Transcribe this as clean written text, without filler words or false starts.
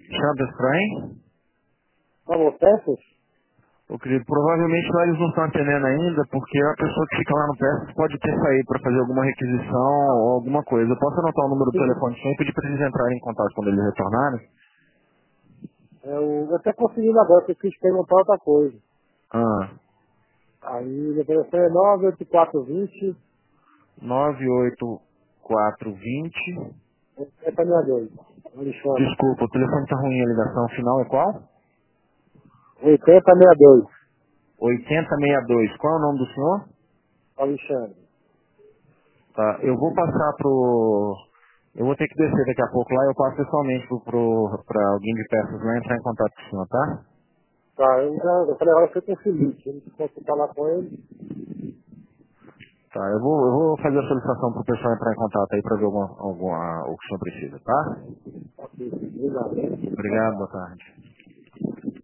Chama estranho? Como peças? Ô querido, provavelmente lá eles não estão atendendo ainda, porque a pessoa que fica lá no Peças pode ter saído para fazer alguma requisição ou alguma coisa. Eu posso anotar o número do Sim. telefone sem e pedir para eles entrarem em contato quando eles retornarem? Eu até consegui agora, porque eu quis perguntar outra coisa. Ah, Aí, meu telefone é 98420 98420. 8062. Alexandre. Desculpa, o telefone tá ruim, a ligação final é qual? 8062. 8062. Qual é o nome do senhor? Alexandre. Tá, eu vou passar pro... Eu vou ter que descer daqui a pouco lá, eu passo pessoalmente pra alguém de peças lá entrar em contato com o senhor, tá? Tá, eu falei, agora eu fui com o Felipe. Eu não consigo falar com ele. Tá, eu vou fazer a solicitação pro pessoal entrar em contato aí pra ver o que o senhor precisa, tá? Ok, obrigado. Obrigado, boa tarde.